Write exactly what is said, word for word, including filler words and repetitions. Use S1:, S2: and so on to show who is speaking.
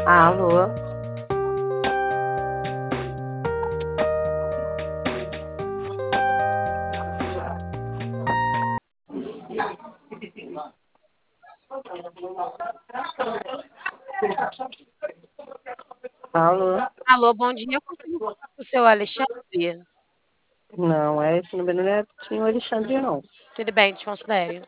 S1: Alô? Alô?
S2: Alô, bom dia. Eu consigo falar com o seu Alexandre?
S1: Não, é esse número não é senhor Alexandre, não.
S2: Tudo bem, desconsidere.